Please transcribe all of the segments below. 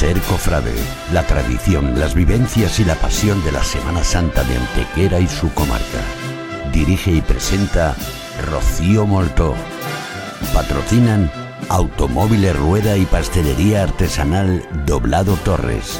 Ser cofrade, la tradición, las vivencias y la pasión de la Semana Santa de Antequera y su comarca. Dirige y presenta Rocío Moltó. Patrocinan Automóviles Rueda y Pastelería Artesanal Doblado Torres.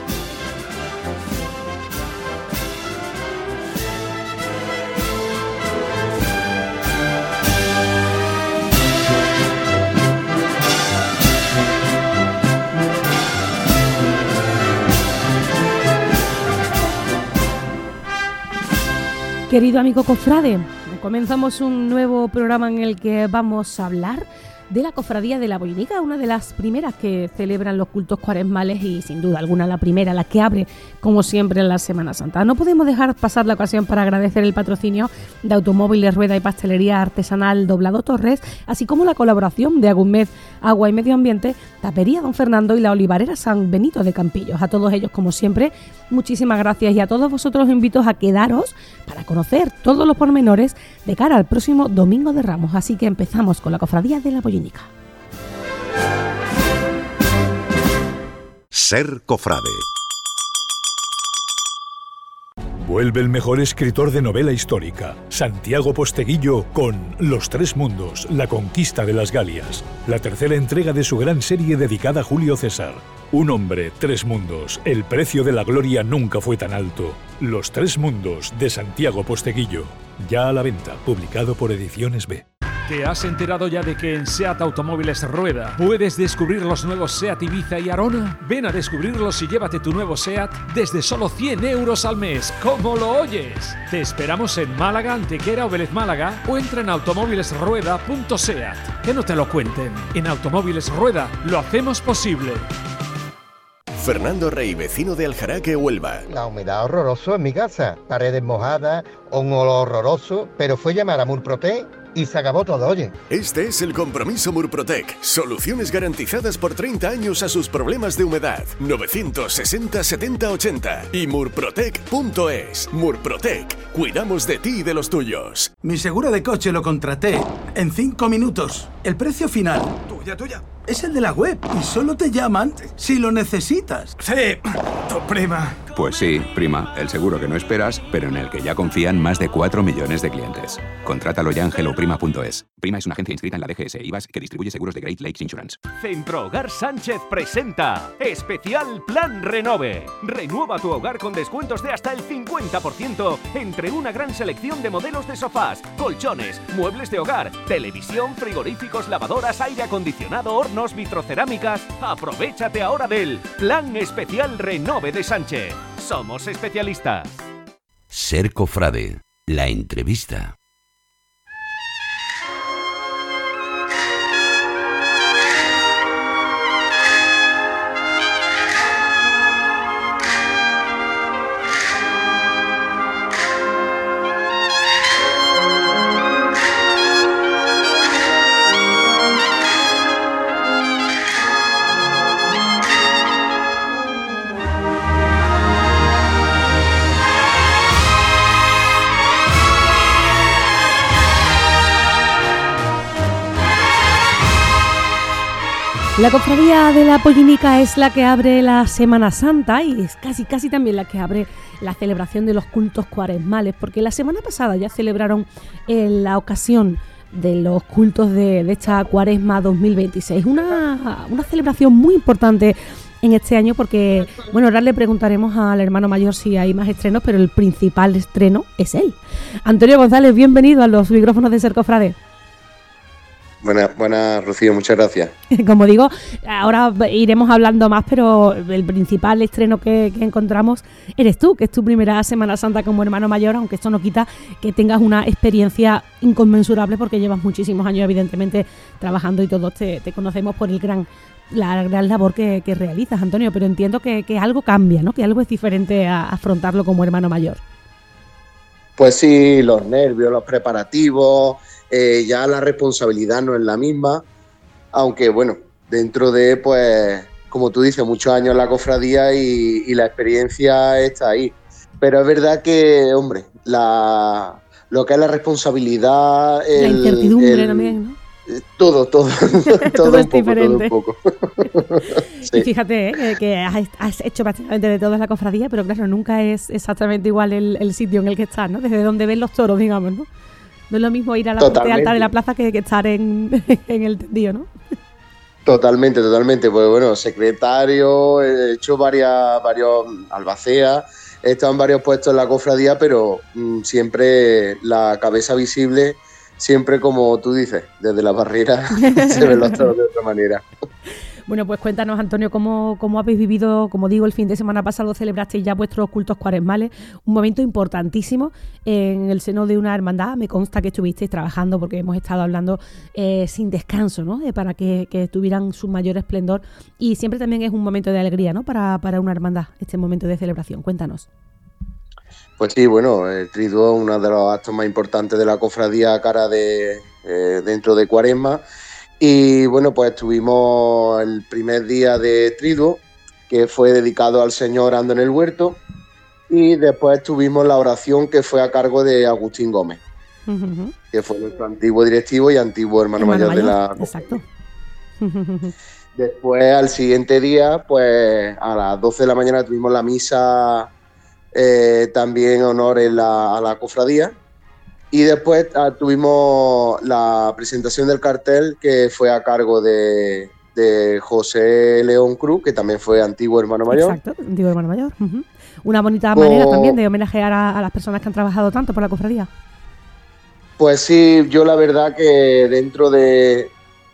Querido amigo cofrade, comenzamos un nuevo programa en el que vamos a hablar de la Cofradía de la Boinica, una de las primeras que celebran los cultos cuaresmales y sin duda alguna la primera, la que abre como siempre en la Semana Santa. No podemos dejar pasar la ocasión para agradecer el patrocinio de Automóviles Rueda y Pastelería Artesanal Doblado Torres, así como la colaboración de Agumez Agua y Medio Ambiente, Tapería Don Fernando y la Olivarera San Benito de Campillos. A todos ellos, como siempre, muchísimas gracias, y a todos vosotros os invito a quedaros para conocer todos los pormenores de cara al próximo Domingo de Ramos. Así que empezamos con la Cofradía de la Boinica. Ser cofrade. Vuelve el mejor escritor de novela histórica, Santiago Posteguillo, con Los Tres Mundos, la conquista de las Galias, la tercera entrega de su gran serie dedicada a Julio César. Un hombre, tres mundos, el precio de la gloria nunca fue tan alto. Los Tres Mundos, de Santiago Posteguillo, ya a la venta, publicado por Ediciones B. ¿Te has enterado ya de que en SEAT Automóviles Rueda puedes descubrir los nuevos SEAT Ibiza y Arona? Ven a descubrirlos y llévate tu nuevo SEAT desde solo 100 euros al mes. ¿Cómo lo oyes? Te esperamos en Málaga, Antequera o Vélez Málaga, o entra en automóvilesrueda.seat. Que no te lo cuenten. En Automóviles Rueda lo hacemos posible. Fernando Rey, vecino de Aljaraque, Huelva. La humedad horroroso en mi casa, paredes mojadas, un olor horroroso, pero fue llamar a Murprotec y se acabó todo, oye. Este es el compromiso Murprotec. Soluciones garantizadas por 30 años a sus problemas de humedad. 960 70 80 y murprotec.es. Murprotec. Cuidamos de ti y de los tuyos. Mi seguro de coche lo contraté en 5 minutos. El precio final. Tuya. Es el de la web y solo te llaman si lo necesitas. Sí, tu prima. Pues sí, prima, el seguro que no esperas, pero en el que ya confían más de 4 millones de clientes. Contrátalo ya en helloprima.es. Prima es una agencia inscrita en la DGS IVAS que distribuye seguros de Great Lakes Insurance. Centro Hogar Sánchez presenta Especial Plan Renove. Renueva tu hogar con descuentos de hasta el 50% entre una gran selección de modelos de sofás, colchones, muebles de hogar, televisión, frigoríficos, lavadoras, aire acondicionado, hornos, vitrocerámicas. Aprovechate ahora del Plan Especial Renove de Sánchez. Somos especialistas. Ser cofrade, la entrevista. La Cofradía de la Boinica es la que abre la Semana Santa y es casi también la que abre la celebración de los cultos cuaresmales, porque la semana pasada ya celebraron la ocasión de los cultos de esta Cuaresma 2026. Una celebración muy importante en este año porque, bueno, ahora le preguntaremos al hermano mayor si hay más estrenos, pero el principal estreno es él. Antonio González, bienvenido a los micrófonos de Ser Cofrade. Buenas, Rocío, muchas gracias. Como digo, ahora iremos hablando más, pero el principal estreno que encontramos eres tú, que es tu primera Semana Santa como hermano mayor, aunque esto no quita que tengas una experiencia inconmensurable porque llevas muchísimos años, evidentemente, trabajando y todos te conocemos por la gran labor que realizas, Antonio, pero entiendo que algo cambia, ¿no? Que algo es diferente a afrontarlo como hermano mayor. Pues sí, los nervios, los preparativos, ya la responsabilidad no es la misma, aunque bueno, dentro de, pues, como tú dices, muchos años en la cofradía y la experiencia está ahí. Pero es verdad que, hombre, lo que es la responsabilidad... La incertidumbre también, ¿no? Todo todo un poco, todo un poco. Sí. Y fíjate que has hecho prácticamente de todo en la cofradía, pero claro, nunca es exactamente igual el sitio en el que estás, ¿no? Desde donde ven los toros, digamos, ¿no? No es lo mismo ir a la parte alta de la plaza que estar en el tendido, ¿no? Totalmente. Pues bueno, secretario, he hecho varios albaceas, he estado en varios puestos en la cofradía, pero siempre la cabeza visible, siempre como tú dices, desde la barrera se ven los toros de otra manera. Bueno, pues cuéntanos, Antonio, cómo habéis vivido, como digo, el fin de semana pasado celebrasteis ya vuestros cultos cuaresmales, un momento importantísimo en el seno de una hermandad. Me consta que estuvisteis trabajando porque hemos estado hablando sin descanso, ¿no? Para que tuvieran su mayor esplendor, y siempre también es un momento de alegría, ¿no? Para una hermandad, este momento de celebración. Cuéntanos. Pues sí, bueno, el triduo es uno de los actos más importantes de la cofradía cara de dentro de Cuaresma. Y bueno, pues tuvimos el primer día de triduo, que fue dedicado al Señor ando en el huerto, y después tuvimos la oración que fue a cargo de Agustín Gómez, que fue nuestro antiguo directivo y antiguo hermano mayor de la cofradía. Exacto. Después, al siguiente día, pues a las 12 de la mañana tuvimos la misa también en honor a la cofradía. Y después tuvimos la presentación del cartel, que fue a cargo de José León Cruz, que también fue antiguo hermano mayor. Exacto, antiguo hermano mayor. Una bonita manera también de homenajear a las personas que han trabajado tanto por la cofradía. Pues sí, yo la verdad que dentro de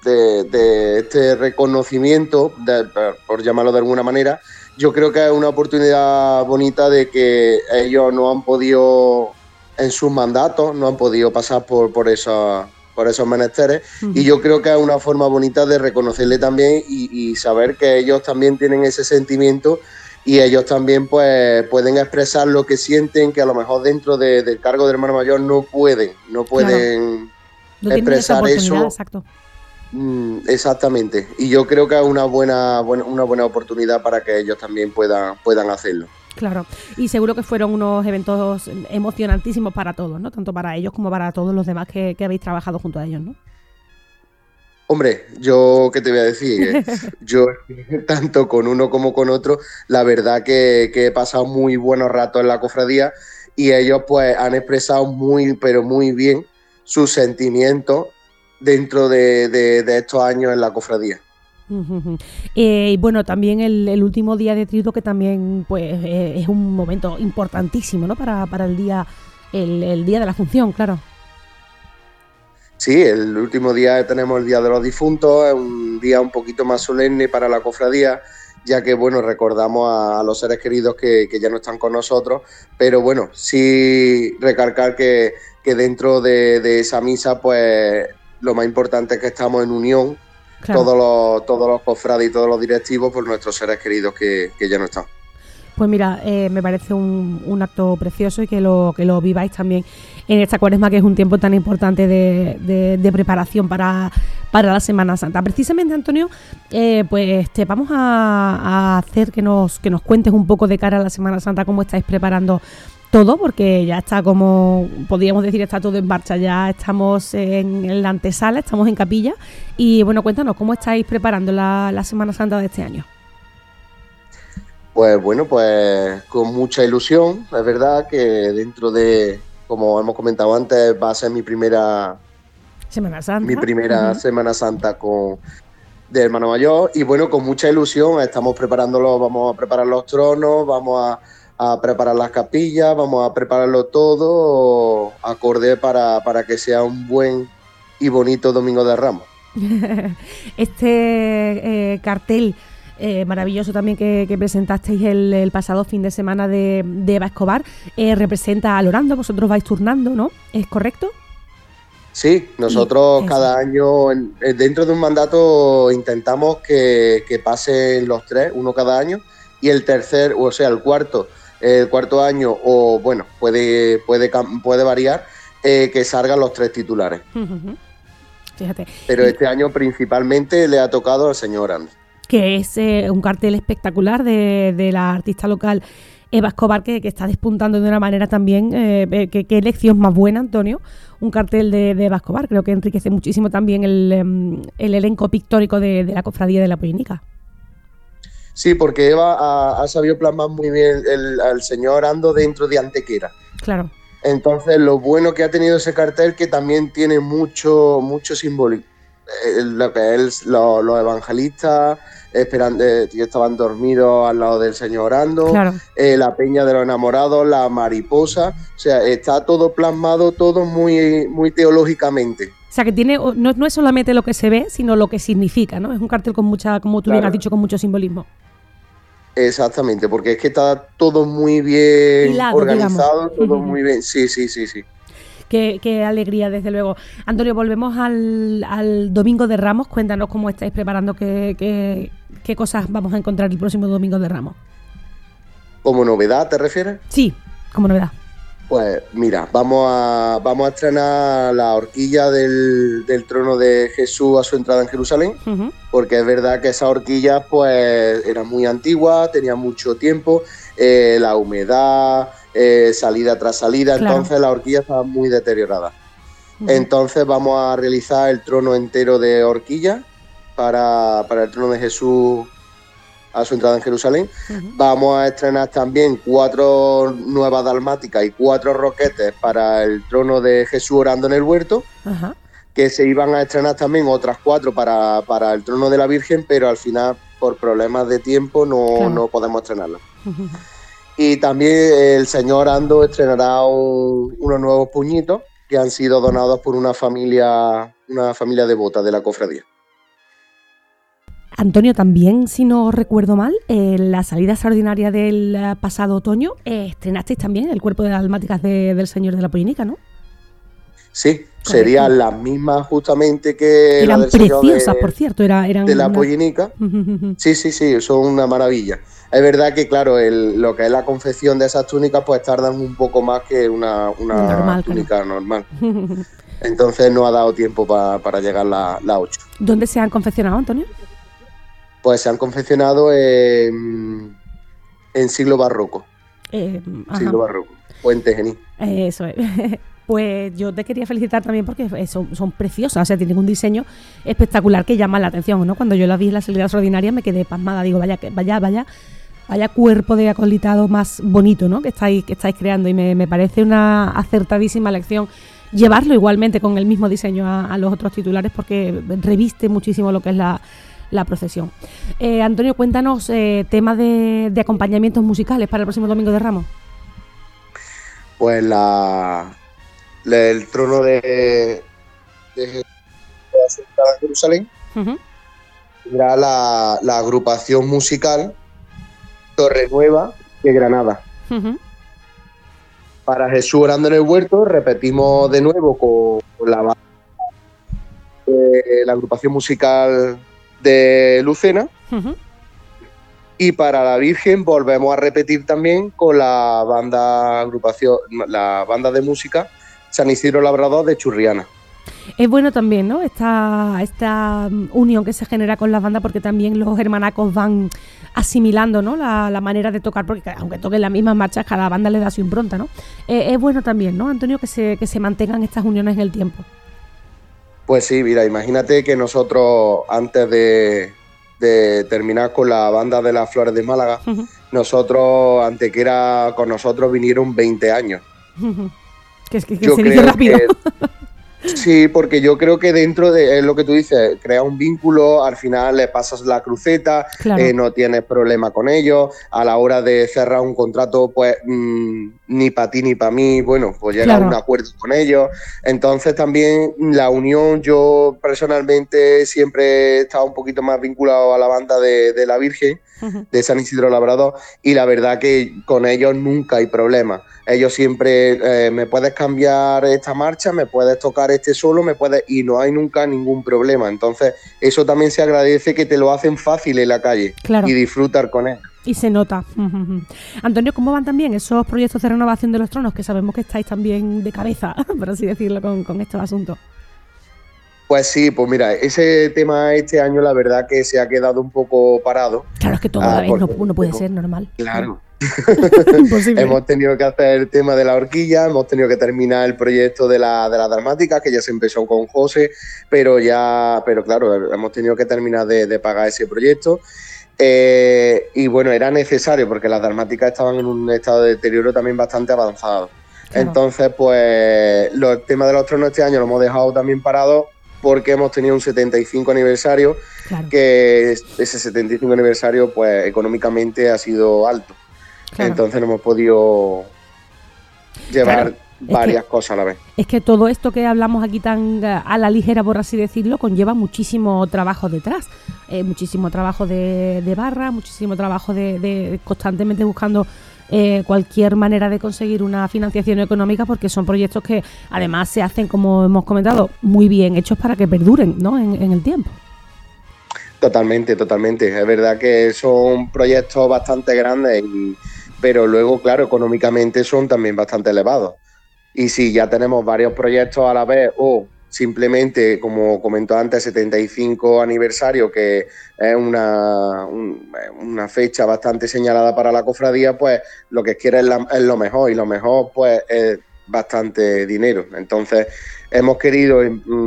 este reconocimiento, por llamarlo de alguna manera, yo creo que es una oportunidad bonita de que ellos no han podido, en sus mandatos, no han podido pasar por esos menesteres, y yo creo que es una forma bonita de reconocerle también y saber que ellos también tienen ese sentimiento, y ellos también pues pueden expresar lo que sienten, que a lo mejor dentro del cargo de hermano mayor no pueden claro. expresar eso. Exacto. Exactamente, y yo creo que es una buena oportunidad para que ellos también puedan hacerlo. Claro, y seguro que fueron unos eventos emocionantísimos para todos, ¿no? Tanto para ellos como para todos los demás que habéis trabajado junto a ellos, ¿no? Hombre, yo qué te voy a decir, yo tanto con uno como con otro, la verdad que he pasado muy buenos ratos en la cofradía, y ellos pues han expresado pero muy bien sus sentimientos dentro de estos años en la cofradía. Y bueno, también el último día de triduo, que también pues es un momento importantísimo, ¿no? Para el día de la función, claro. Sí, el último día tenemos el Día de los Difuntos, es un día un poquito más solemne para la cofradía, ya que bueno, recordamos a los seres queridos que ya no están con nosotros, pero bueno, sí recalcar que dentro de esa misa pues lo más importante es que estamos en unión. Claro. Todos los cofrades y todos los directivos por nuestros seres queridos que ya no están. Pues mira, me parece un acto precioso, y que lo viváis también en esta Cuaresma, que es un tiempo tan importante de preparación para la Semana Santa. Precisamente, Antonio, pues te vamos a hacer que nos cuentes un poco de cara a la Semana Santa cómo estáis preparando todo, porque ya está, como podríamos decir, está todo en marcha. Ya estamos en la antesala, estamos en capilla, y bueno, cuéntanos cómo estáis preparando la Semana Santa de este año. Pues bueno, pues con mucha ilusión. Es verdad que dentro de, como hemos comentado antes, va a ser mi primera Semana Santa, Semana Santa de hermano mayor, y bueno, con mucha ilusión estamos preparándolo. Vamos a preparar los tronos, vamos a preparar las capillas, vamos a prepararlo todo acorde para que sea un buen y bonito Domingo de Ramos. Este cartel maravilloso también que presentasteis el pasado fin de semana de Eva Escobar representa a Lorando. Vosotros vais turnando, ¿no? ¿Es correcto? Sí, nosotros cada año, dentro de un mandato, intentamos que pasen los tres, uno cada año, y el tercer, o sea, el cuarto año, o bueno, puede variar, que salgan los tres titulares. Fíjate. Pero este año principalmente le ha tocado al señor Ando. Que es un cartel espectacular de la artista local Eva Escobar, que está despuntando de una manera también, qué elección más buena, Antonio, un cartel de Eva Escobar. Creo que enriquece muchísimo también el elenco pictórico de la cofradía de la Boinica. Sí, porque Eva ha sabido plasmar muy bien al señor Ando dentro de Antequera. Claro. Entonces, lo bueno que ha tenido ese cartel, que también tiene mucho simbólico. Lo que es los evangelistas esperando, que estaban dormidos al lado del señor Ando, Claro. La peña de los enamorados, la mariposa. O sea, está todo plasmado, todo muy, muy teológicamente. O sea, que tiene no es solamente lo que se ve, sino lo que significa, ¿no? Es un cartel con mucha, como tú bien has dicho, con mucho simbolismo. Exactamente, porque es que está todo muy bien hilado, organizado, digamos. todo muy bien. Sí. Qué alegría, desde luego. Antonio, volvemos al Domingo de Ramos. Cuéntanos cómo estáis preparando, qué cosas vamos a encontrar el próximo Domingo de Ramos. ¿Como novedad te refieres? Sí, como novedad. Pues mira, vamos a estrenar la horquilla del trono de Jesús a su entrada en Jerusalén, porque es verdad que esa horquilla pues era muy antigua, tenía mucho tiempo, la humedad, salida tras salida, claro. Entonces la horquilla estaba muy deteriorada. Entonces vamos a realizar el trono entero de horquilla para el trono de Jesús a su entrada en Jerusalén. Vamos a estrenar también 4 nuevas dalmáticas y 4 roquetes para el trono de Jesús orando en el huerto, que se iban a estrenar también otras 4 para el trono de la Virgen, pero al final por problemas de tiempo no podemos estrenarlas. Y también el señor Ando estrenará unos nuevos puñitos que han sido donados por una familia devota de la cofradía. Antonio, también, si no recuerdo mal, en la salida extraordinaria del pasado otoño, estrenasteis también el cuerpo de dalmáticas del Señor de la Pollinica, ¿no? Sí, correcto. Serían las mismas justamente que eran la del preciosas, Señor por cierto, eran de la Pollinica. Sí, son una maravilla. Es verdad que, claro, lo que es la confección de esas túnicas pues tardan un poco más que una túnica normal. Entonces no ha dado tiempo para llegar la 8. ¿Dónde se han confeccionado, Antonio? Pues se han confeccionado en siglo barroco. Siglo barroco, Puente Genil. Eso es. Pues yo te quería felicitar también porque son preciosas, o sea, tienen un diseño espectacular que llama la atención, ¿no? Cuando yo la vi en la salida extraordinaria me quedé pasmada, digo, vaya cuerpo de acolitado más bonito, ¿no? que estáis creando, y me parece una acertadísima elección llevarlo igualmente con el mismo diseño a los otros titulares, porque reviste muchísimo lo que es la procesión. Antonio, cuéntanos temas de acompañamientos musicales para el próximo Domingo de Ramos. Pues el trono de Jerusalén tendrá la agrupación musical Torre Nueva de Granada. Para Jesús orando en el huerto repetimos de nuevo con la agrupación musical de Lucena. Y para la Virgen volvemos a repetir también con la banda de música San Isidro Labrador de Churriana. Es bueno también, ¿no? Esta unión que se genera con las bandas, porque también los hermanacos van asimilando, ¿no? la manera de tocar, porque aunque toquen las mismas marchas, cada banda le da su impronta, ¿no? Es bueno también, ¿no, Antonio, que se mantengan estas uniones en el tiempo? Pues sí, mira, imagínate que nosotros antes de terminar con la banda de las Flores de Málaga, nosotros, Antequera, con nosotros vinieron 20 años. Que se dice rápido. Sí, porque yo creo que dentro de lo que tú dices, crea un vínculo, al final le pasas la cruceta, claro. No tienes problema con ellos, a la hora de cerrar un contrato, pues ni para ti ni para mí, bueno, pues llega a un acuerdo con ellos. Entonces también la unión, yo personalmente siempre he estado un poquito más vinculado a la banda de la Virgen, de San Isidro Labrador, y la verdad que con ellos nunca hay problema. Ellos siempre, me puedes cambiar esta marcha, me puedes tocar este solo, y no hay nunca ningún problema. Entonces, eso también se agradece, que te lo hacen fácil en la calle y disfrutar con él. Y se nota. Antonio, ¿cómo van también esos proyectos de renovación de los tronos? Que sabemos que estáis también de cabeza, por así decirlo, con estos asuntos. Pues sí, pues mira, ese tema este año la verdad que se ha quedado un poco parado. Claro, es que todo a la vez no puede ser normal. Claro. Imposible. Hemos tenido que hacer el tema de la horquilla, hemos tenido que terminar el proyecto de la dramática, que ya se empezó con José, pero claro, hemos tenido que terminar de pagar ese proyecto. Y bueno, era necesario porque las dalmáticas estaban en un estado de deterioro también bastante avanzado. Claro. Entonces, pues el tema de los tronos este año lo hemos dejado también parado porque hemos tenido un 75 aniversario, claro. Que ese 75 aniversario, pues económicamente ha sido alto. Claro. Entonces no hemos podido llevar varias cosas a la vez. Es que todo esto que hablamos aquí tan a la ligera, por así decirlo, conlleva muchísimo trabajo detrás, muchísimo trabajo de barra, muchísimo trabajo de constantemente buscando cualquier manera de conseguir una financiación económica, porque son proyectos que además se hacen, como hemos comentado, muy bien hechos para que perduren, ¿no? en el tiempo. Totalmente. Es verdad que son proyectos bastante grandes, pero luego, claro, económicamente son también bastante elevados. Y si ya tenemos varios proyectos a la vez o simplemente, como comentó antes, 75 aniversario, que es una fecha bastante señalada para la cofradía, pues lo que quiere es lo mejor, y lo mejor pues es bastante dinero. Entonces hemos querido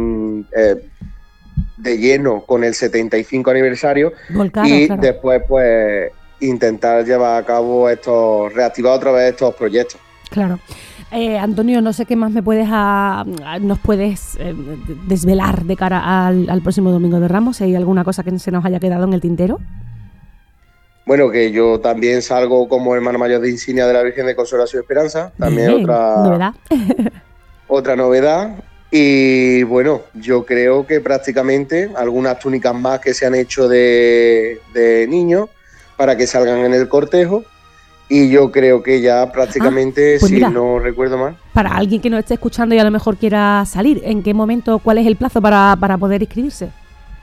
de lleno con el 75 aniversario claro. Después pues intentar llevar a cabo reactivar otra vez estos proyectos. Claro. Antonio, no sé qué más nos puedes desvelar de cara al próximo Domingo de Ramos. ¿Hay alguna cosa que se nos haya quedado en el tintero? Bueno, que yo también salgo como hermano mayor de insignia de la Virgen de Consolación y Esperanza. También bien, novedad. Otra novedad. Y bueno, yo creo que prácticamente algunas túnicas más que se han hecho de niños para que salgan en el cortejo. Y yo creo que ya prácticamente, pues mira, no recuerdo mal. Para alguien que nos esté escuchando y a lo mejor quiera salir, ¿en qué momento, cuál es el plazo para poder inscribirse?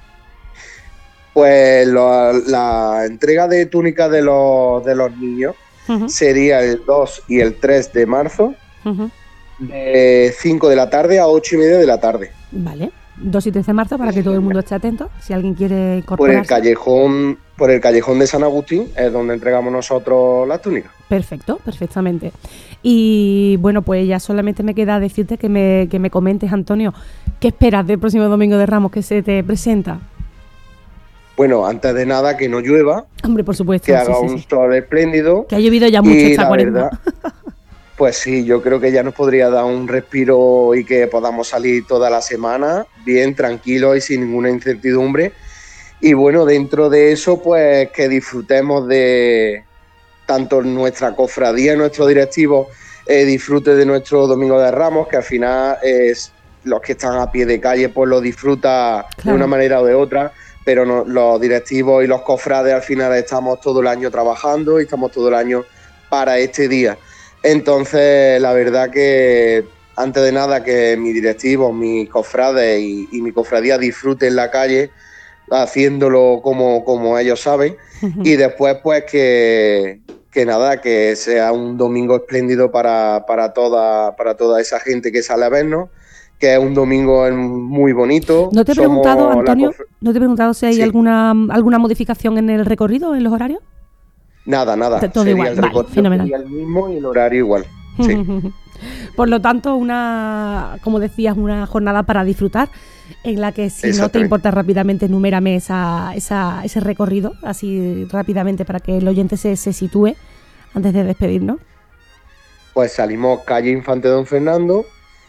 Pues la entrega de túnicas de los niños sería el 2 y el 3 de marzo, de 5 de la tarde a 8 y media de la tarde. Vale, 2 y 3 de marzo para que todo el mundo esté atento, si alguien quiere incorporarse. Por el callejón de San Agustín es donde entregamos nosotros las túnicas. Perfecto, perfectamente. Y bueno, pues ya solamente me queda decirte que me comentes, Antonio, ¿qué esperas del próximo Domingo de Ramos que se te presenta? Bueno, antes de nada que no llueva. Hombre, por supuesto. Que haga un sol espléndido. Que ha llovido ya mucho esta cuarentena. Pues sí, yo creo que ya nos podría dar un respiro y que podamos salir toda la semana bien, tranquilos y sin ninguna incertidumbre. Y bueno, dentro de eso, pues que disfrutemos de tanto nuestra cofradía y nuestro directivo, disfrute de nuestro Domingo de Ramos, que al final los que están a pie de calle pues lo disfrutan de una manera o de otra, pero los directivos y los cofrades al final estamos todo el año trabajando y estamos todo el año para este día. Entonces, la verdad que antes de nada que mis directivos, mis cofrades y mi cofradía disfruten la calle, haciéndolo como ellos saben, y después pues que nada, que sea un domingo espléndido para toda esa gente que sale a vernos, que es un domingo muy bonito. ¿No te he preguntado, Antonio, si hay alguna modificación en el recorrido, en los horarios? Nada. Todo sería igual, el recorrido fenomenal. Sería el mismo y el horario igual. Sí. Por lo tanto, como decías, una jornada para disfrutar, en la que si no te importa rápidamente, enumérame ese recorrido, así rápidamente, para que el oyente se sitúe antes de despedirnos. Pues salimos calle Infante Don Fernando,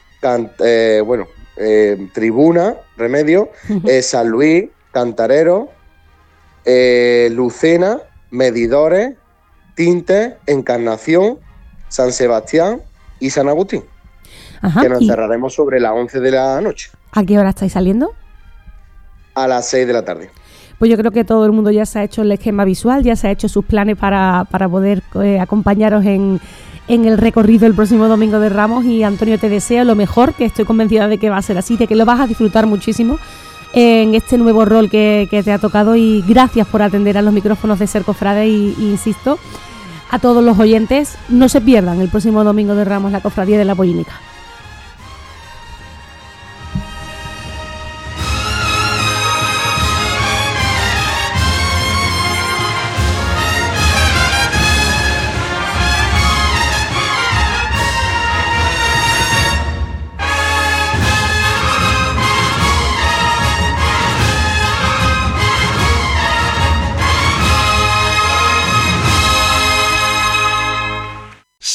Tribuna, Remedio, San Luis, Cantarero, Lucena, Medidores, Tintes, Encarnación, San Sebastián y San Agustín. Ajá, que nos cerraremos sobre las 11 de la noche. ¿A qué hora estáis saliendo? A las 6 de la tarde. Pues yo creo que todo el mundo ya se ha hecho el esquema visual, ya se ha hecho sus planes para poder acompañaros en el recorrido el próximo Domingo de Ramos. Y Antonio, te deseo lo mejor, que estoy convencida de que va a ser así, de que lo vas a disfrutar muchísimo en este nuevo rol que te ha tocado, y gracias por atender a los micrófonos de Ser Cofrade y insisto, a todos los oyentes, no se pierdan el próximo Domingo de Ramos la Cofradía de la Polínica.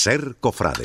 Ser cofrade.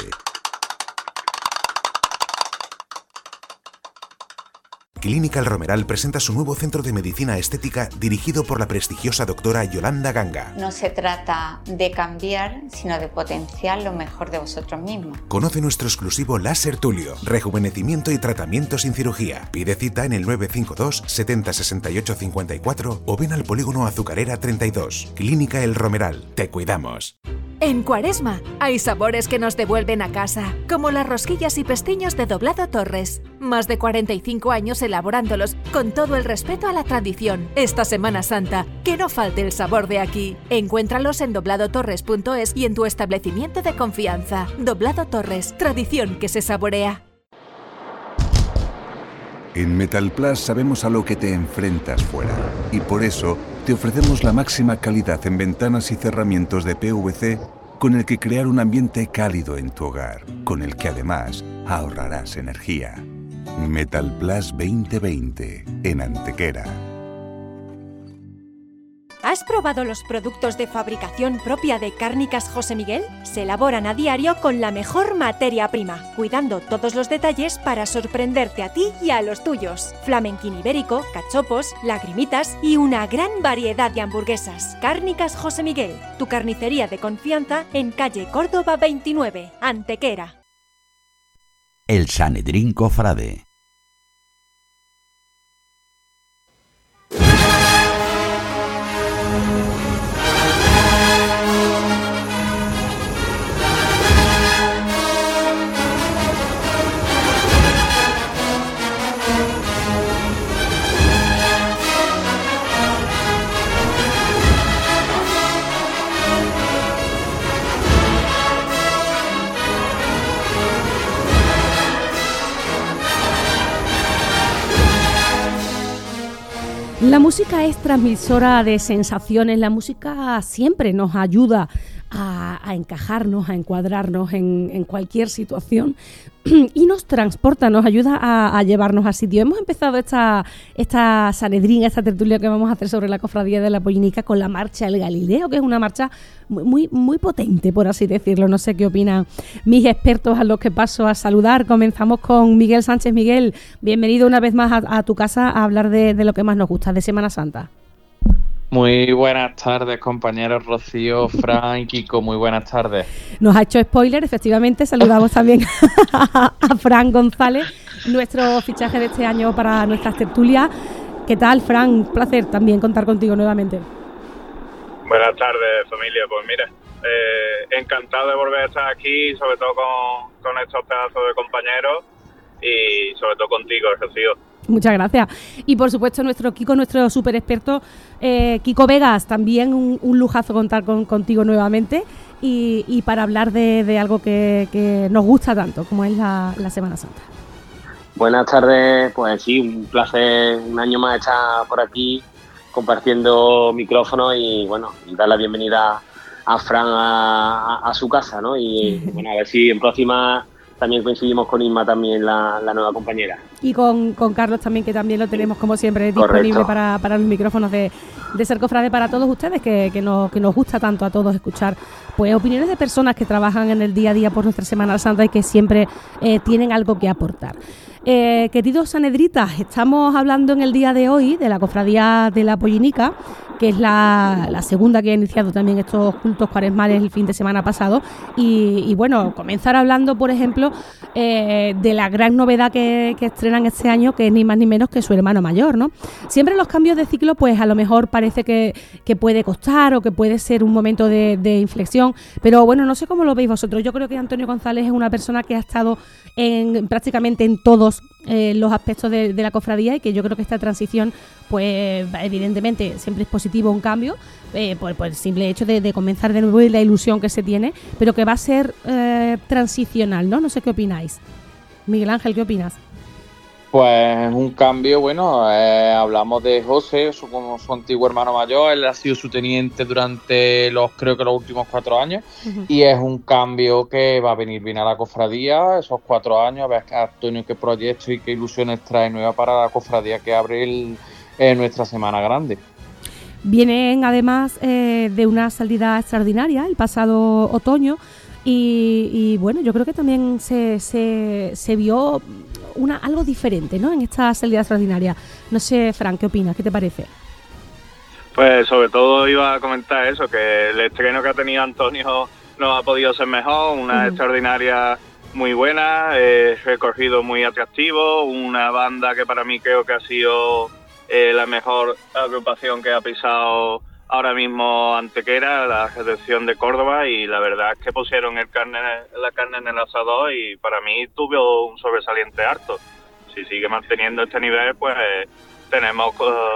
Clínica El Romeral presenta su nuevo centro de medicina estética dirigido por la prestigiosa doctora Yolanda Ganga. No se trata de cambiar, sino de potenciar lo mejor de vosotros mismos. Conoce nuestro exclusivo láser Tulio, rejuvenecimiento y tratamiento sin cirugía. Pide cita en el 952 70 68 54 o ven al Polígono Azucarera 32. Clínica El Romeral. Te cuidamos. En Cuaresma hay sabores que nos devuelven a casa, como las rosquillas y pestiños de Doblado Torres. Más de 45 años elaborándolos con todo el respeto a la tradición. Esta Semana Santa, que no falte el sabor de aquí. Encuéntralos en dobladotorres.es y en tu establecimiento de confianza. Doblado Torres, tradición que se saborea. En Metal Plus sabemos a lo que te enfrentas fuera y por eso te ofrecemos la máxima calidad en ventanas y cerramientos de PVC con el que crear un ambiente cálido en tu hogar, con el que además ahorrarás energía. Metal Plus 2020 en Antequera. ¿Has probado los productos de fabricación propia de Cárnicas José Miguel? Se elaboran a diario con la mejor materia prima, cuidando todos los detalles para sorprenderte a ti y a los tuyos. Flamenquín ibérico, cachopos, lagrimitas y una gran variedad de hamburguesas. Cárnicas José Miguel, tu carnicería de confianza en calle Córdoba 29, Antequera. El Sanedrín Cofrade. La música es transmisora de sensaciones, la música siempre nos ayuda a encajarnos, a encuadrarnos en cualquier situación y nos transporta, nos ayuda a llevarnos a sitio. Hemos empezado esta Sanedrín, esta tertulia que vamos a hacer sobre la Cofradía de la Pollinica con la marcha El Galileo, que es una marcha muy potente, por así decirlo. No sé qué opinan mis expertos a los que paso a saludar. Comenzamos con Miguel Sánchez. Miguel, bienvenido una vez más a tu casa a hablar de lo que más nos gusta, de Semana Santa. Muy buenas tardes, compañeros Rocío, Fran y Kiko, muy buenas tardes. Nos ha hecho spoiler, efectivamente, saludamos también a Fran González, nuestro fichaje de este año para nuestras tertulias. ¿Qué tal, Fran? Un placer también contar contigo nuevamente. Buenas tardes, familia. Pues mira, encantado de volver a estar aquí, sobre todo con estos pedazos de compañeros y sobre todo contigo, Rocío. Muchas gracias. Y por supuesto nuestro Kiko, nuestro súper experto, Kiko Vegas, también un lujazo contar contigo nuevamente y para hablar de algo que nos gusta tanto, como es la Semana Santa. Buenas tardes, pues sí, un placer un año más estar por aquí compartiendo micrófonos y bueno, dar la bienvenida a Fran a su casa, ¿no? Y bueno, a ver si en próxima también coincidimos con Inma, también la nueva compañera. Y con Carlos también, que también lo tenemos como siempre disponible para los micrófonos de Ser Cofrade para todos ustedes, que nos gusta tanto a todos escuchar pues opiniones de personas que trabajan en el día a día por nuestra Semana Santa y que siempre tienen algo que aportar. Queridos sanedritas, estamos hablando en el día de hoy de la Cofradía de la Pollinica, que es la segunda que ha iniciado también estos cultos cuaresmales el fin de semana pasado y bueno, comenzar hablando, por ejemplo, de la gran novedad que estrenan este año, que es ni más ni menos que su hermano mayor, ¿no? Siempre los cambios de ciclo, pues a lo mejor parece que puede costar o que puede ser un momento de inflexión, pero bueno, no sé cómo lo veis vosotros. Yo creo que Antonio González es una persona que ha estado prácticamente en todos los aspectos de la cofradía y que yo creo que esta transición, pues evidentemente siempre es positivo un cambio, por el simple hecho de comenzar de nuevo y la ilusión que se tiene, pero que va a ser transicional, ¿no? No sé qué opináis. Miguel Ángel, ¿qué opinas? Pues un cambio, bueno, hablamos de José, como su antiguo hermano mayor, él ha sido su teniente durante los últimos 4 años, y es un cambio que va a venir bien a la cofradía, esos 4 años, a ver Antonio qué proyectos y qué ilusiones trae nueva para la cofradía que abre nuestra Semana Grande. Vienen además de una salida extraordinaria el pasado otoño, y bueno, yo creo que también se vio algo diferente, ¿no?, en esta salida extraordinaria. No sé, Fran, ¿qué opinas? ¿Qué te parece? Pues sobre todo iba a comentar eso, que el estreno que ha tenido Antonio no ha podido ser mejor, una extraordinaria muy buena, recorrido muy atractivo, una banda que para mí creo que ha sido la mejor agrupación que ha pisado ahora mismo Antequera, la Redención de Córdoba, y la verdad es que pusieron la carne en el asador y para mí tuvo un sobresaliente harto. Si sigue manteniendo este nivel, pues tenemos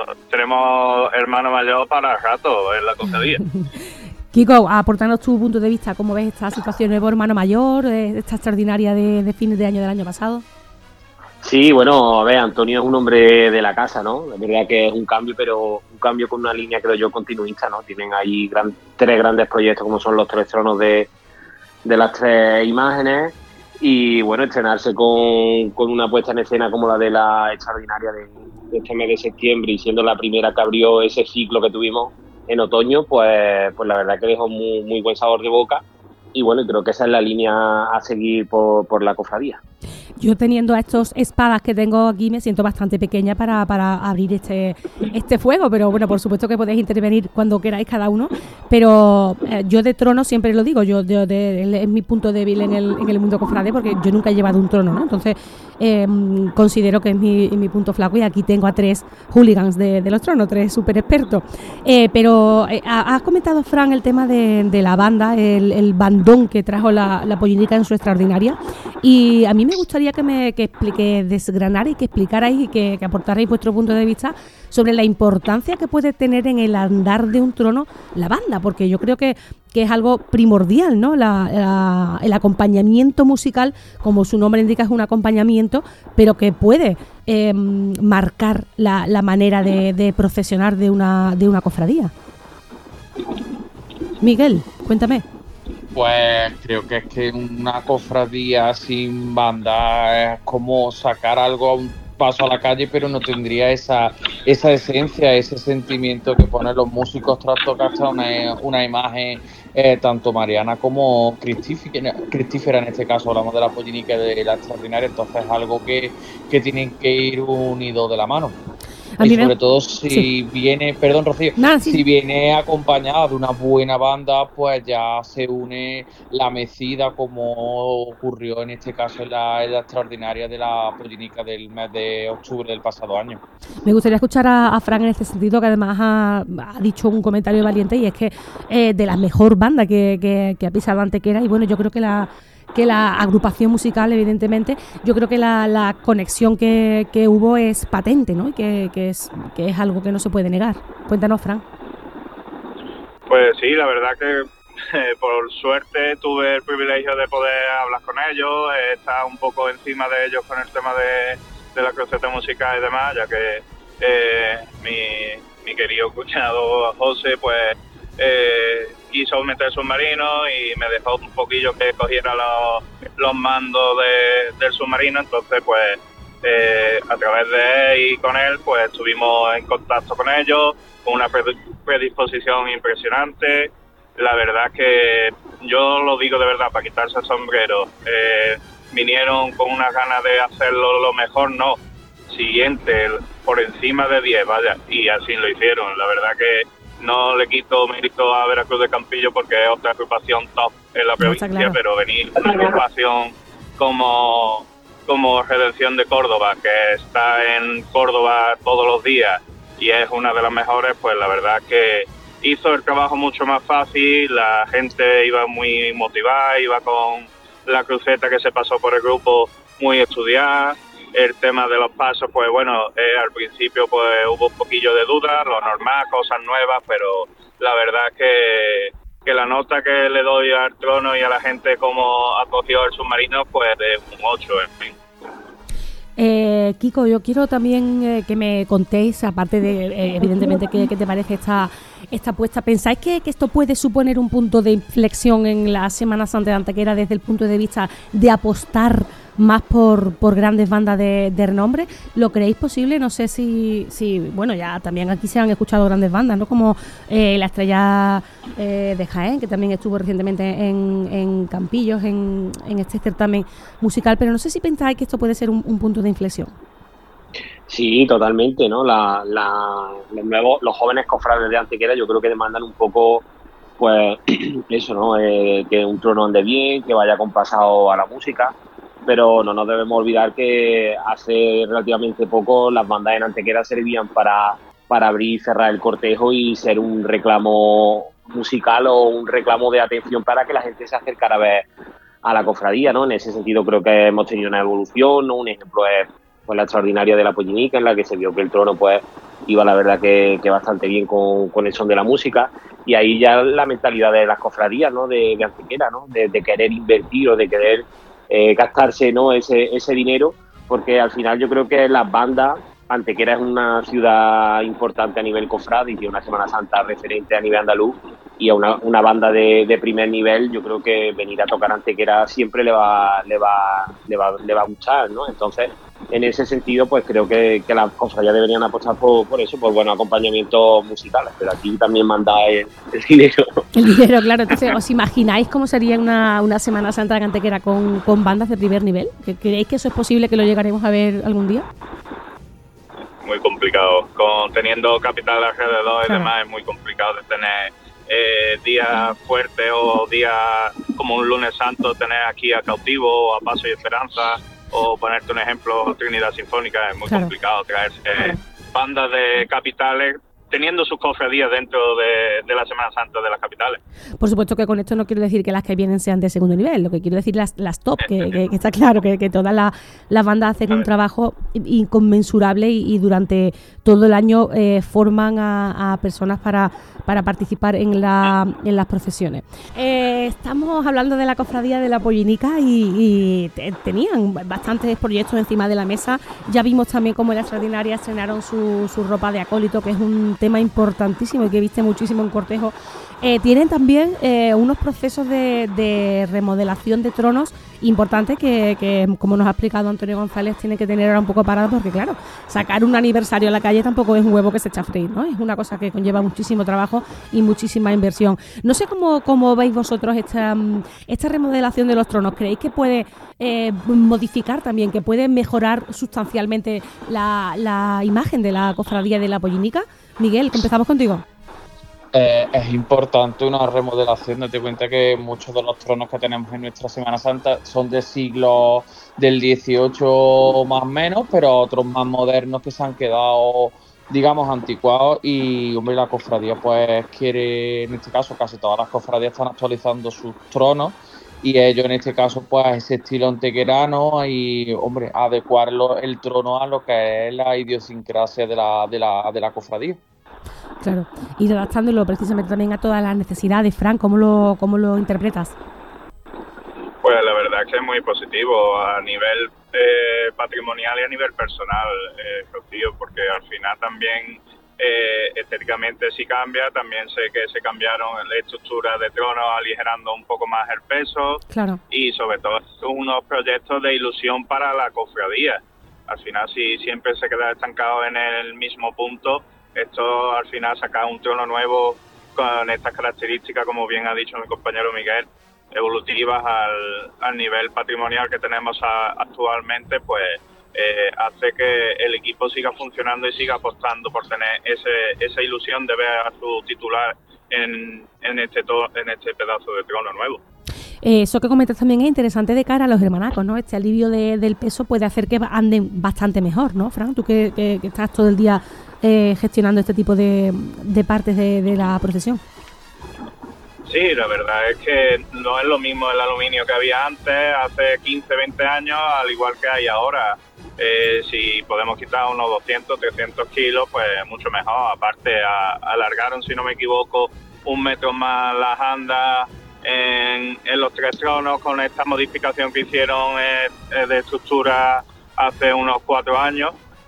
hermano mayor para rato en la cofradía. Kiko, aportanos tu punto de vista, ¿cómo ves esta situación de nuevo hermano mayor, esta extraordinaria de fines de año del año pasado? Sí, bueno, a ver, Antonio es un hombre de la casa, ¿no? La verdad que es un cambio, pero un cambio con una línea, creo yo, continuista, ¿no? Tienen ahí tres grandes proyectos como son los 3 tronos de las 3 imágenes y, bueno, estrenarse con una puesta en escena como la de la extraordinaria de este mes de septiembre y siendo la primera que abrió ese ciclo que tuvimos en otoño, pues la verdad que dejó muy, muy buen sabor de boca y, bueno, creo que esa es la línea a seguir por la cofradía. Yo teniendo a estos espadas que tengo aquí me siento bastante pequeña para abrir este fuego, pero bueno, por supuesto que podéis intervenir cuando queráis cada uno, pero yo de trono siempre lo digo, es mi punto débil en el mundo cofrade porque yo nunca he llevado un trono, ¿no? Entonces considero que es mi punto flaco y aquí tengo a 3 hooligans de los tronos, 3 súper expertos. Pero has comentado, Fran, el tema de la banda, el bandón que trajo la Pollinica en su extraordinaria, y a mí me gustaría que desgranarais, que explicarais y que aportarais vuestro punto de vista sobre la importancia que puede tener en el andar de un trono la banda, porque yo creo que es algo primordial, ¿no? El acompañamiento musical, como su nombre indica, es un acompañamiento, pero que puede marcar la manera de procesionar de una cofradía. Miguel, cuéntame. Pues creo que es que una cofradía sin banda es como sacar algo a un paso a la calle, pero no tendría esa esencia, ese sentimiento que ponen los músicos tras tocar hasta una imagen tanto mariana como cristífera. En este caso hablamos de la Pollinica y de la extraordinaria, entonces es algo que tienen que ir unidos de la mano. Y sobre todo si viene, perdón, Rocío, si viene acompañada de una buena banda, pues ya se une la mecida, como ocurrió en este caso en la extraordinaria de la Pollinica del mes de octubre del pasado año. Me gustaría escuchar a Fran en este sentido, que además ha dicho un comentario valiente, y es que de la mejor banda que ha pisado Antequera, y bueno, yo creo que la agrupación musical, evidentemente, yo creo que la conexión que hubo es patente, ¿no? Y que es algo que no se puede negar. Cuéntanos, Fran. Pues sí, la verdad que por suerte tuve el privilegio de poder hablar con ellos, estar un poco encima de ellos con el tema de la cruceta musical y demás, ya que mi querido cuñado José, pues quiso meter submarino y me dejó un poquillo que cogiera los mandos del submarino. Entonces pues a través de él y con él pues estuvimos en contacto con ellos, con una predisposición impresionante. La verdad que yo lo digo de verdad, para quitarse el sombrero, vinieron con unas ganas de hacerlo lo mejor, siguiente, por encima de 10, vaya, y así lo hicieron. La verdad que no le quito mérito a Veracruz de Campillo porque es otra agrupación top en la provincia, claro. Pero venir una agrupación como Redención de Córdoba, que está en Córdoba todos los días y es una de las mejores, pues la verdad que hizo el trabajo mucho más fácil, la gente iba muy motivada, iba con la cruceta que se pasó por el grupo muy estudiada. El tema de los pasos, pues bueno, al principio pues hubo un poquillo de duda, lo normal, cosas nuevas, pero la verdad es que la nota que le doy al trono y a la gente como acogió el submarino, pues de un 8, en fin. Kiko, yo quiero también que me contéis, aparte de evidentemente qué te parece esta apuesta. ¿Pensáis que esto puede suponer un punto de inflexión en la Semana Santa de Antequera desde el punto de vista de apostar más por grandes bandas de renombre. ¿Lo creéis posible? No sé si bueno, ya también aquí se han escuchado grandes bandas, ¿no? Como la Estrella de Jaén, que también estuvo recientemente en Campillos, en este certamen musical, pero no sé si pensáis que esto puede ser un punto de inflexión. Sí, totalmente, ¿no? Los jóvenes cofrades de Antequera yo creo que demandan un poco, pues, eso, ¿no? Que un trono ande bien, que vaya compasado a la música, pero no nos debemos olvidar que hace relativamente poco las bandas en Antequera servían para abrir y cerrar el cortejo y ser un reclamo musical o un reclamo de atención para que la gente se acercara a ver a la cofradía, ¿no? En ese sentido creo que hemos tenido una evolución, ¿no? Un ejemplo es pues la extraordinaria de la Pollinica, en la que se vio que el trono pues iba la verdad que bastante bien con el son de la música, y ahí ya la mentalidad de las cofradías, ¿no? de Antequera, ¿no? De querer invertir o de querer gastarse, ¿no? ese dinero, porque al final yo creo que las bandas, Antequera es una ciudad importante a nivel cofrade y tiene una Semana Santa referente a nivel andaluz, y a una banda de primer nivel yo creo que venir a tocar Antequera siempre le va a gustar, ¿no? Entonces, en ese sentido, pues creo que las cofradías deberían apostar por eso, por buenos acompañamientos musicales, pero aquí también manda el dinero. El dinero, claro. Entonces, ¿os imagináis cómo sería una Semana Santa de Antequera con bandas de primer nivel? ¿Creéis que eso es posible, que lo llegaremos a ver algún día? Muy complicado. Teniendo capital alrededor y demás, es muy complicado de tener días fuertes o días como un lunes santo, tener aquí a Cautivo o a Paso y Esperanza, o ponerte un ejemplo, Trinidad Sinfónica. Es muy complicado traerse bandas de capitales teniendo sus cofradías dentro de la Semana Santa de las capitales. Por supuesto que con esto no quiero decir que las que vienen sean de segundo nivel, lo que quiero decir las top, que está claro que todas las bandas hacen un trabajo inconmensurable y durante todo el año forman a personas para participar en las procesiones. Estamos hablando de la cofradía de la Pollinica y tenían bastantes proyectos encima de la mesa. Ya vimos también cómo en la Extraordinaria estrenaron su ropa de acólito, que es un tema importantísimo y que viste muchísimo en cortejo. Tienen también unos procesos de remodelación de tronos importantes que, como nos ha explicado Antonio González, tiene que tener ahora un poco parado, porque claro, sacar un aniversario a la calle tampoco es un huevo que se echa a freír, ¿no? Es una cosa que conlleva muchísimo trabajo y muchísima inversión. No sé cómo veis vosotros esta remodelación de los tronos. ¿Creéis que puede modificar también, que puede mejorar sustancialmente la imagen de la cofradía de la Pollinica? Miguel, que empezamos contigo. Es importante una remodelación. Date cuenta que muchos de los tronos que tenemos en nuestra Semana Santa son de siglos del 18 más o menos, pero otros más modernos que se han quedado, digamos, anticuados. Y, hombre, la cofradía pues quiere, en este caso casi todas las cofradías están actualizando sus tronos, y ellos en este caso pues ese estilo antequerano y, hombre, adecuarlo el trono a lo que es la idiosincrasia de la cofradía. Claro, y adaptándolo precisamente también a todas las necesidades. Fran, ¿cómo lo interpretas? Pues la verdad es que es muy positivo a nivel patrimonial y a nivel personal, Rocío, porque al final también estéticamente sí cambia. También sé que se cambiaron la estructura de tronos, aligerando un poco más el peso. Claro. Y sobre todo unos proyectos de ilusión para la cofradía. Al final, si siempre se queda estancado en el mismo punto, esto al final sacar un trono nuevo con estas características, como bien ha dicho mi compañero Miguel, evolutivas al nivel patrimonial que tenemos actualmente, pues hace que el equipo siga funcionando y siga apostando por tener esa ilusión de ver a su titular en este pedazo de trono nuevo. Eso que comentas también es interesante de cara a los hermanacos, ¿no? Este alivio del peso puede hacer que anden bastante mejor, ¿no, Fran? Tú que estás todo el día gestionando este tipo de partes de la procesión. Sí, la verdad es que no es lo mismo el aluminio que había antes, hace 15, 20 años, al igual que hay ahora. Si podemos quitar unos 200, 300 kilos, pues mucho mejor. Aparte, alargaron, si no me equivoco, 1 metro más las andas en los 3 tronos con esta modificación que hicieron de estructura hace unos 4 años.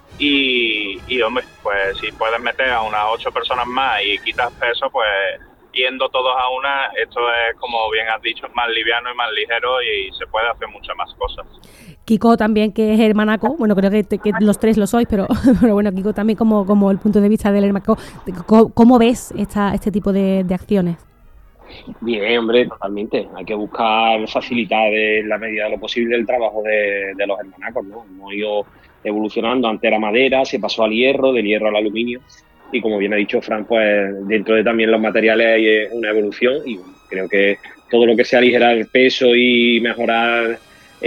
Y hombre, pues si puedes meter a unas 8 personas más y quitas peso, pues yendo todos a una, esto es, como bien has dicho, más liviano y más ligero y se puede hacer muchas más cosas. Kiko también, que es hermanaco, bueno, creo que los tres lo sois, pero bueno, Kiko también como el punto de vista del hermanaco. ¿Cómo ves este tipo de acciones? Bien, hombre, totalmente. Hay que buscar facilitar en la medida de lo posible el trabajo de los hermanacos, ¿no? Hemos ido evolucionando, antes era madera, se pasó al hierro, del hierro al aluminio, y como bien ha dicho Fran, pues dentro de también los materiales hay una evolución, y bueno, creo que todo lo que sea aligerar el peso y mejorar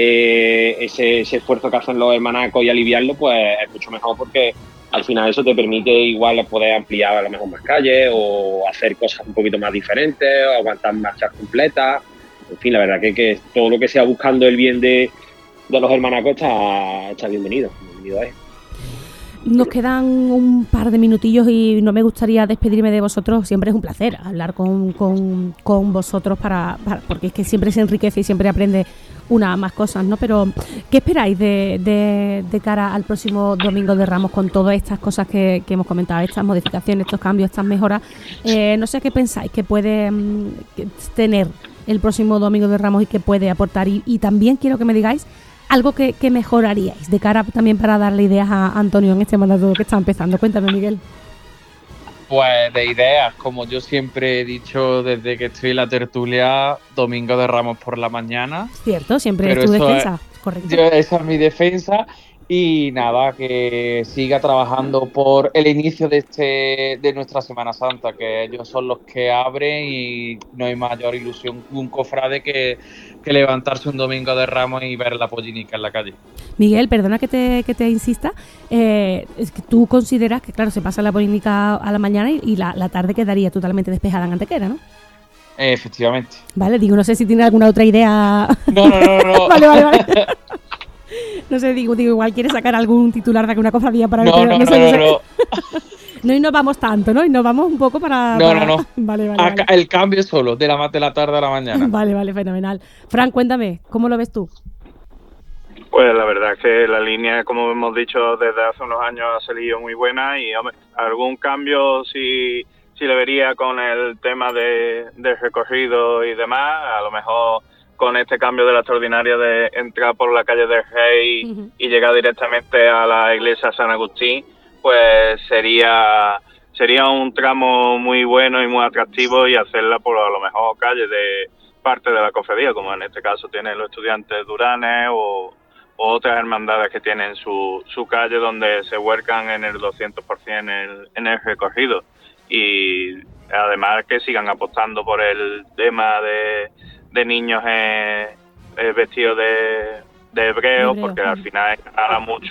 ese esfuerzo que hacen los hermanacos y aliviarlo, pues es mucho mejor, porque al final eso te permite igual poder ampliar a lo mejor más calles o hacer cosas un poquito más diferentes o aguantar marchas completas. En fin, la verdad que todo lo que sea buscando el bien de los hermanacos está bienvenido a él. Nos quedan un par de minutillos y no me gustaría despedirme de vosotros. Siempre es un placer hablar con vosotros porque es que siempre se enriquece y siempre aprende más cosas, ¿no? Pero ¿qué esperáis de cara al próximo Domingo de Ramos con todas estas cosas que hemos comentado, estas modificaciones, estos cambios, estas mejoras? No sé qué pensáis que puede tener el próximo Domingo de Ramos y que puede aportar. Y también quiero que me digáis algo que mejoraríais de cara también para darle ideas a Antonio en este mandato que está empezando. Cuéntame, Miguel. Pues de ideas, como yo siempre he dicho desde que estoy en la tertulia, Domingo de Ramos por la mañana. Cierto, siempre es tu defensa, correcto. Esa es mi defensa. Y nada, que siga trabajando por el inicio de nuestra Semana Santa, que ellos son los que abren y no hay mayor ilusión que un cofrade que levantarse un Domingo de Ramos y ver la pollinica en la calle. Miguel, perdona que te insista, es que tú consideras que, claro, se pasa la pollinica a la mañana y la tarde quedaría totalmente despejada en Antequera, ¿no? Efectivamente. Vale, digo, no sé si tiene alguna otra idea. No. Vale. No sé, digo, igual quiere sacar algún titular de alguna cofradía para... No. No innovamos tanto, ¿no? Innovamos un poco para... No. Vale. El cambio solo, de la tarde a la mañana. Vale, fenomenal. Fran, cuéntame, ¿cómo lo ves tú? Pues la verdad es que la línea, como hemos dicho, desde hace unos años ha salido muy buena y hombre, algún cambio sí le vería con el tema del recorrido y demás, a lo mejor con este cambio de la extraordinaria de entrar por la calle del Rey y llegar directamente a la iglesia San Agustín, pues sería un tramo muy bueno y muy atractivo, y hacerla por a lo mejor calle de parte de la cofradía, como en este caso tienen los estudiantes Duranes o otras hermandades que tienen su calle donde se vuelcan en el 200% en el recorrido. Y además que sigan apostando por el tema de niños vestidos de hebreo, porque al final gana mucho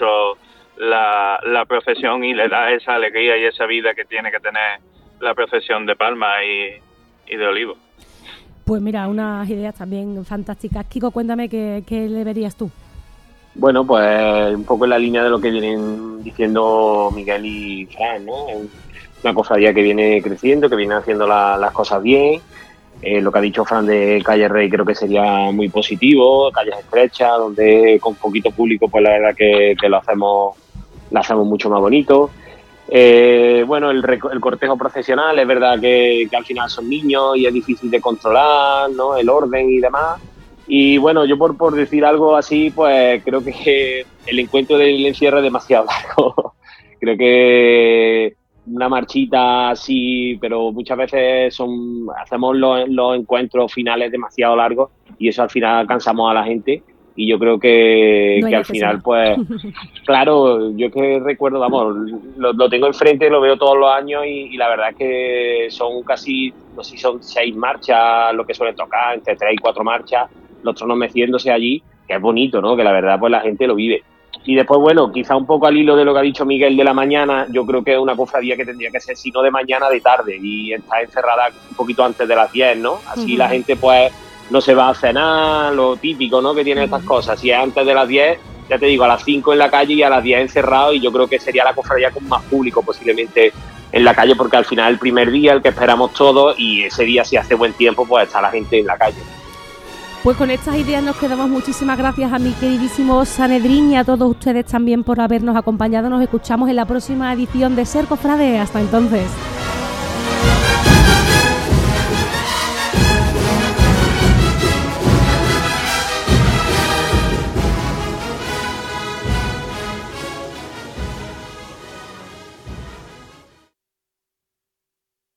la procesión y le da esa alegría y esa vida que tiene que tener la procesión de palma y de olivo. Pues mira, unas ideas también fantásticas. Kiko, cuéntame qué le verías tú. Bueno, pues un poco en la línea de lo que vienen diciendo Miguel y Fran, ¿no? Una cofradía que viene creciendo, que viene haciendo las cosas bien. Lo que ha dicho Fran de Calle Rey creo que sería muy positivo, calles estrechas, donde con poquito público, pues la verdad que lo hacemos mucho más bonito. Bueno, el cortejo procesional, es verdad que al final son niños y es difícil de controlar, ¿no? El orden y demás. Y bueno, yo por decir algo así, pues creo que el encuentro del encierro es demasiado largo. Creo que una marchita así, pero muchas veces hacemos los encuentros finales demasiado largos y eso al final cansamos a la gente. Y yo creo que al final, pues, claro, yo que recuerdo, vamos, lo tengo enfrente, lo veo todos los años y la verdad es que son casi, no sé si son 6 marchas lo que suele tocar, entre 3 y 4 marchas, los tronos meciéndose allí, que es bonito, ¿no? Que la verdad, pues la gente lo vive. Y después, bueno, quizá un poco al hilo de lo que ha dicho Miguel de la mañana, yo creo que es una cofradía que tendría que ser, si no de mañana, de tarde, y está encerrada un poquito antes de las 10, ¿no? Así la gente, pues, no se va a cenar, lo típico, ¿no? Que tiene estas cosas. Si es antes de las 10, ya te digo, a las 5 en la calle y a las 10 encerrado, y yo creo que sería la cofradía con más público posiblemente en la calle, porque al final el primer día, el que esperamos todos, y ese día si hace buen tiempo, pues está la gente en la calle. Pues con estas ideas nos quedamos. Muchísimas gracias a mi queridísimo Sanedrín y a todos ustedes también por habernos acompañado. Nos escuchamos en la próxima edición de Ser Cofrade. Hasta entonces.